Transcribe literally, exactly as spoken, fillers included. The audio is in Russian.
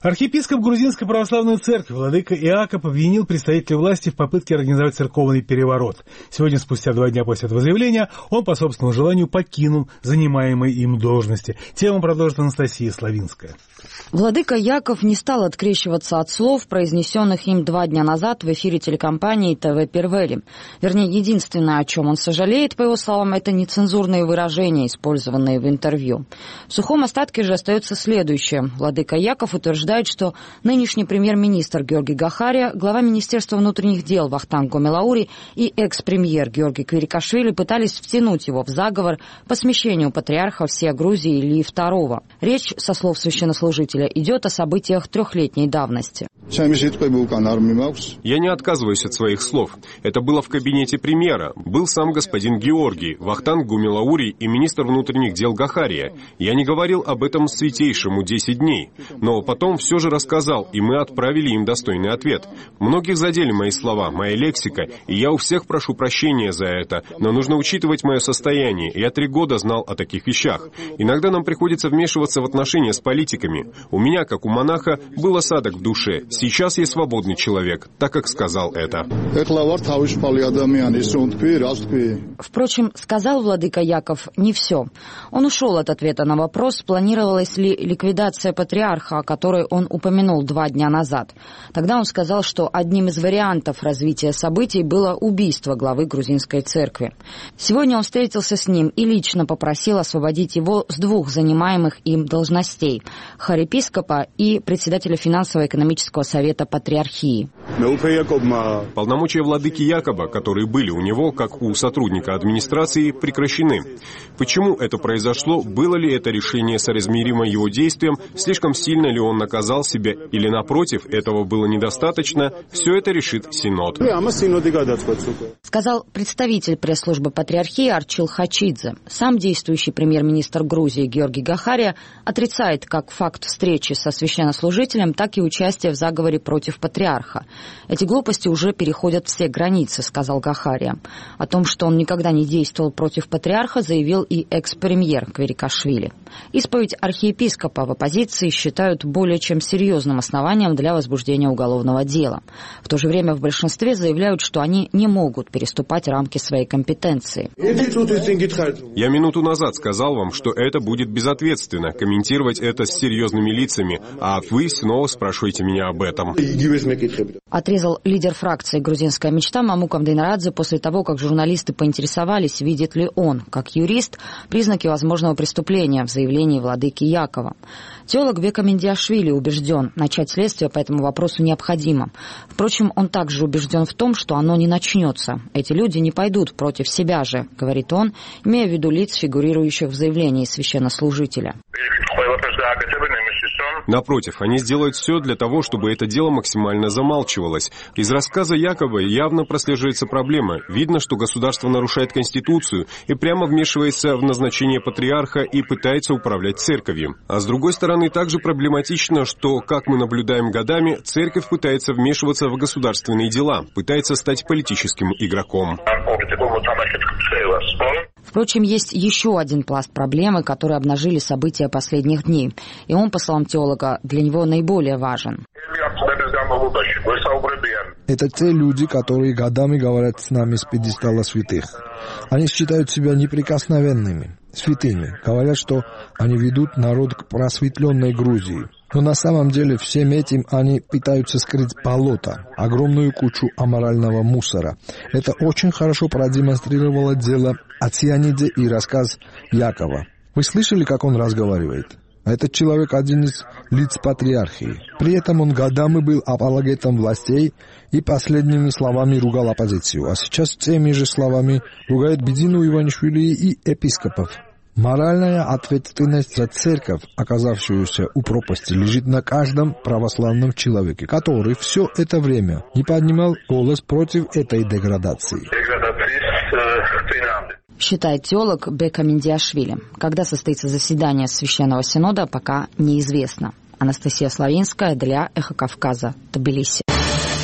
Архиепископ Грузинской православной церкви владыка Иаков обвинил представителей власти в попытке организовать церковный переворот. Сегодня, спустя два дня после этого заявления, он по собственному желанию покинул занимаемые им должности. Тему продолжит Анастасия Славинская. Владыка Иаков не стал открещиваться от слов, произнесенных им два дня назад в эфире телекомпании ТВ Первели. Вернее, единственное, о чем он сожалеет, по его словам, это нецензурные выражения, использованные в интервью. В сухом остатке же остается следующее. Владыка Иаков утверждает, что нынешний премьер-министр Георгий Гахария, глава Министерства внутренних дел Вахтанг Гомелаури и экс-премьер Георгий Квирикашвили пытались втянуть его в заговор по смещению патриарха всей Грузии Ильи второго. Речь, со слов священнослужителя, идет о событиях трехлетней давности. Я не отказываюсь от своих слов. Это было в кабинете премьера. Был сам господин Георгий, Вахтанг Гомелаури и министр внутренних дел Гахария. Я не говорил об этом святейшему десять дней. Но потом все же рассказал, и мы отправили им достойный ответ. Многих задели мои слова, моя лексика, и я у всех прошу прощения за это. Но нужно учитывать мое состояние. Я три года знал о таких вещах. Иногда нам приходится вмешиваться в отношения с политиками. У меня, как у монаха, был осадок в душе. Сейчас я свободный человек, так как сказал это. Впрочем, сказал владыка Иаков не все. Он ушел от ответа на вопрос, планировалась ли ликвидация патриарха, о которой он упомянул два дня назад. Тогда он сказал, что одним из вариантов развития событий было убийство главы грузинской церкви. Сегодня он встретился с ним и лично попросил освободить его с двух занимаемых им должностей – архиепископа и председателя финансово-экономического совета патриархии. Полномочия владыки Иакова, которые были у него, как у сотрудника администрации, прекращены. Почему это произошло? Было ли это решение соразмеримо его действиям? Слишком сильно ли он наказал себя? Или, напротив, этого было недостаточно? Все это решит Синод. Сказал представитель пресс-службы патриархии Арчил Хачидзе. Сам действующий премьер-министр Грузии Георгий Гахария отрицает как факт встречи со священнослужителем, так и участие в заговоре против патриарха. Эти глупости уже переходят все границы, сказал Гахария. О том, что он никогда не действовал против патриарха, заявил и экс-премьер Квирикашвили. Исповедь архиепископа в оппозиции считают более чем серьезным основанием для возбуждения уголовного дела. В то же время в большинстве заявляют, что они не могут переступать рамки своей компетенции. Я минуту назад сказал вам, что это будет безответственно, комментировать это с серьезными лицами, а вы снова спрашиваете меня об этом. Отрезал лидер фракции «Грузинская мечта» Мамук Амдейнарадзе после того, как журналисты поинтересовались, видит ли он, как юрист, признаки возможного преступления в заявлении владыки Иакова. Теолог Бека Мендиашвили убежден, начать следствие по этому вопросу необходимо. Впрочем, он также убежден в том, что оно не начнется. Эти люди не пойдут против себя же, говорит он, имея в виду лиц, фигурирующих в заявлении священнослужителя. Напротив, они сделают все для того, чтобы это дело максимально замалчивалось. Из рассказа Иакова явно прослеживается проблема. Видно, что государство нарушает Конституцию и прямо вмешивается в назначение патриарха и пытается управлять церковью. А с другой стороны, также проблематично, что, как мы наблюдаем годами, церковь пытается вмешиваться в государственные дела, пытается стать политическим игроком. Впрочем, есть еще один пласт проблемы, который обнажили события последних дней. И он, по словам теолога, для него наиболее важен. Это те люди, которые годами говорят с нами с пьедестала святых. Они считают себя неприкосновенными, святыми. Говорят, что они ведут народ к просветленной Грузии. Но на самом деле всем этим они пытаются скрыть болото, огромную кучу аморального мусора. Это очень хорошо продемонстрировало дело о цианиде и рассказ Иакова. Вы слышали, как он разговаривает? Этот человек один из лиц патриархии. При этом он годами был апологетом властей и последними словами ругал оппозицию. А сейчас теми же словами ругает Бедзину Иванишвили и епископов. Моральная ответственность за церковь, оказавшуюся у пропасти, лежит на каждом православном человеке, который все это время не поднимал голос против этой деградации. Считает теолог Бека Мендиашвили. Когда состоится заседание Священного Синода, пока неизвестно. Анастасия Славинская для Эхо Кавказа, Тбилиси.